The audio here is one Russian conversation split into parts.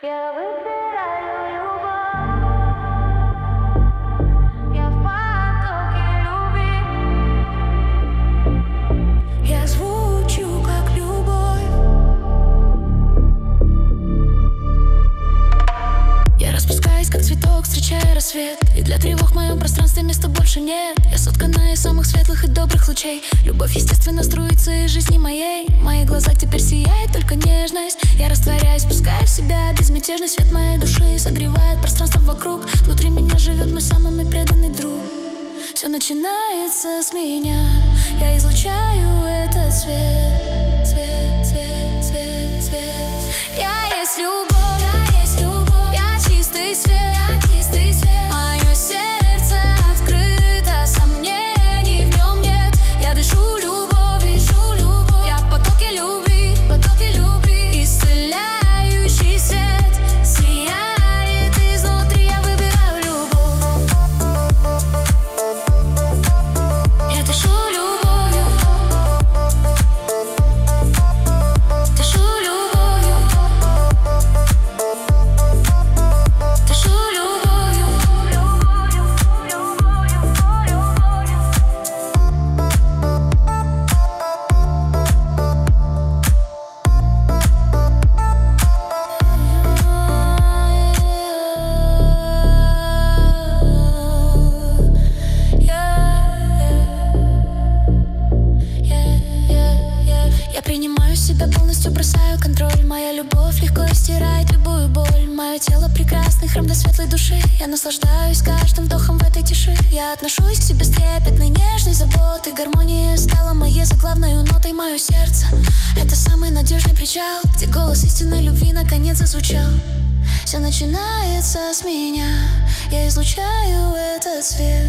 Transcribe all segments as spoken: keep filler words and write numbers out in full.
Я выбираю любовь. Я в потоке любви. Я звучу как любовь. Я распускаюсь как цветок, встречая рассвет. И для тревог в моем пространстве места больше нет. Я соткана из самых светлых и добрых лучей. Любовь естественно струится из жизни моей. Мои глаза теперь сияет только нежность. Я растворяюсь, пускаю в себя безмятежный свет моей души. Согревает пространство вокруг. Внутри меня живет мой самый преданный друг. Все начинается с меня. Я излучаю этот свет. Свет, свет, свет, свет. Я есть любовь. Я есть любовь. Я чистый свет. Я чистый свет. Мое сердце открыто, сомнений в нем нет. Я дышу любовью, дышу любовь. Я в потоке любви, в потоке любви. Исцеляющий свет сияет изнутри. Я выбираю любовь. Я дышу любовью, дышу любовью, дышу любовью, любовью, любовью, любовью. Я принимаю себя полностью, бросаю контроль. Моя любовь легко стирает любую боль. Мое тело прекрасный храм для светлой души. Я наслаждаюсь каждым вдохом в этой тиши. Я отношусь к себе с трепетной, нежной заботой. Гармония стала моей заглавной нотой. Мое сердце — это самый надежный причал, где голос истинной любви наконец зазвучал. Все начинается с меня. Я излучаю этот свет.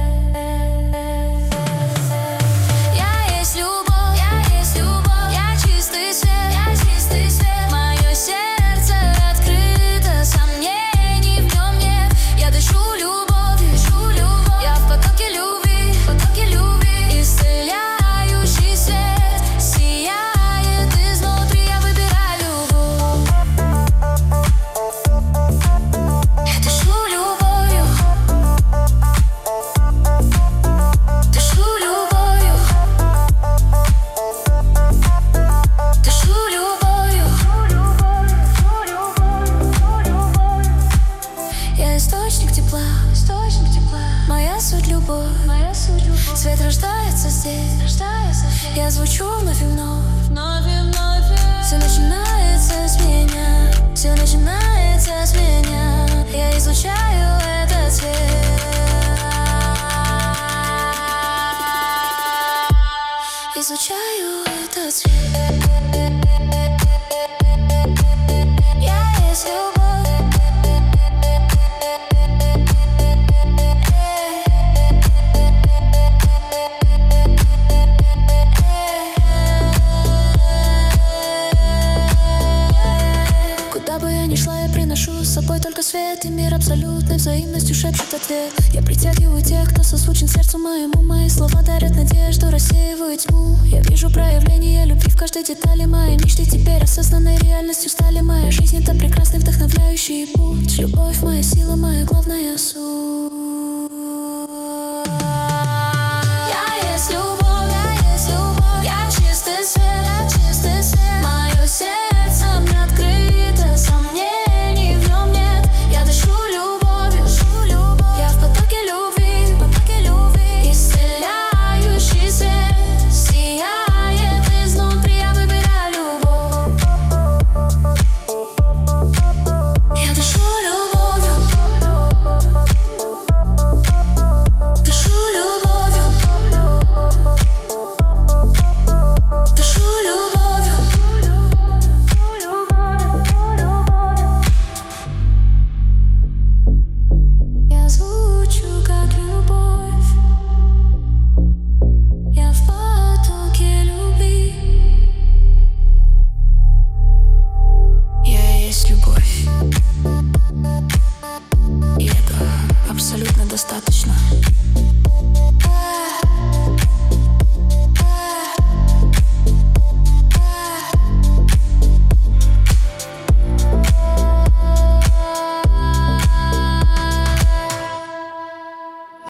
Я есть любовь. Я есть любовь. Я чистый свет. Я чистый свет. Мое сердце открыто, сомнений в нем нет. Я дышу любовью, дышу любовь. Я в потоке любви, в потоке любви. Исцеляющий свет сияет изнутри. Я выбираю любовь. Я дышу любовью, дышу любовью, дышу любовью. Я источник тепла, источник тепла. Моя суть любовь, моя суть любовь. Свет рождается здесь, рождается здесь. Я звучу вновь и вновь, вновь и вновь. Все начинается с меня, все начинается с меня. Я излучаю этот свет. Излучаю этот свет. Я есть любовь. Куда бы я ни шла, я приношу с собой только свет. И мир абсолютной взаимностью шепчет ответ. Я притягиваю тех, кто созвучен сердцу моему. Мои слова дарят надежду, рассеивают тьму. Я вижу проявление любви в каждой детали. Мои мечты теперь осознанной реальностью стали. Моя жизнь — это прекрасный вдохновляющий путь. Любовь — моя сила, моя главная суть. Я есть любовь, я есть любовь. Я чистый свет, я чистый свет. Мое сердце мне открыто, сомнений в нем нет. Я дышу любовью, дышу любовь. Я в потоке любви, в потоке любви. Исцеляющий свет сияет изнутри. Я выбираю любовь. Я дышу любовью, дышу любовью, дышу любовью. Я звучу как любовь. Я в потоке любви. Я есть любовь.